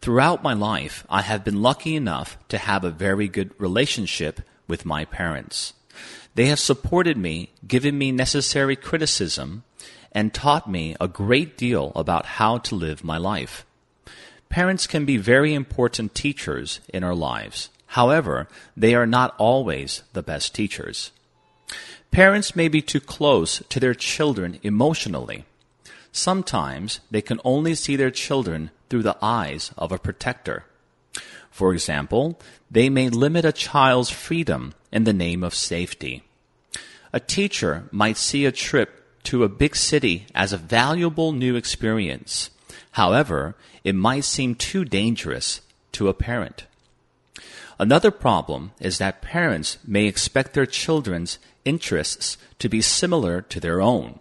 Throughout my life, I have been lucky enough to have a very good relationship with my parents. They have supported me, given me necessary criticism, and taught me a great deal about how to live my life. Parents can be very important teachers in our lives. However, they are not always the best teachers. Parents may be too close to their children emotionally. Sometimes they can only see their children through the eyes of a protector. For example, they may limit a child's freedom in the name of safety. A teacher might see a trip to a big city as a valuable new experience. However, it might seem too dangerous to a parent. Another problem is that parents may expect their children's interests to be similar to their own.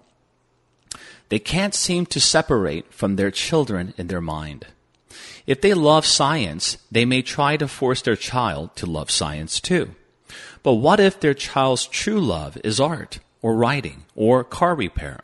They can't seem to separate from their children in their mind. If they love science, they may try to force their child to love science too. But what if their child's true love is art, or writing, or car repair?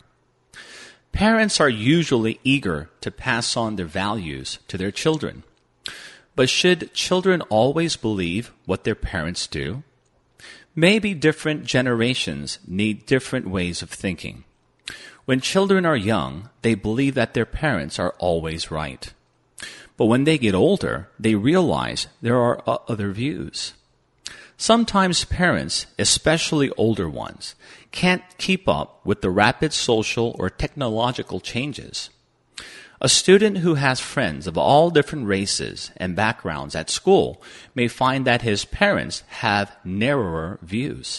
Parents are usually eager to pass on their values to their children. But should children always believe what their parents do? Maybe different generations need different ways of thinking. When children are young, they believe that their parents are always right. But when they get older, they realize there are other views. Sometimes parents, especially older ones, can't keep up with the rapid social or technological changes. A student who has friends of all different races and backgrounds at school may find that his parents have narrower views.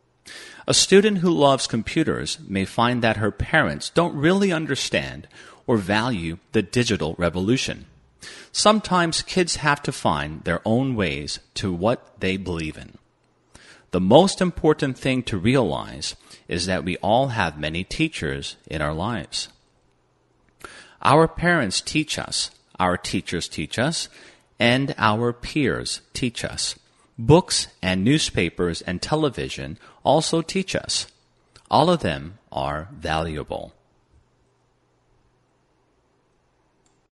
A student who loves computers may find that her parents don't really understand or value the digital revolution. Sometimes kids have to find their own ways to what they believe in. The most important thing to realize is that we all have many teachers in our lives. Our parents teach us, our teachers teach us, and our peers teach us. Books and newspapers and television also teach us. All of them are valuable.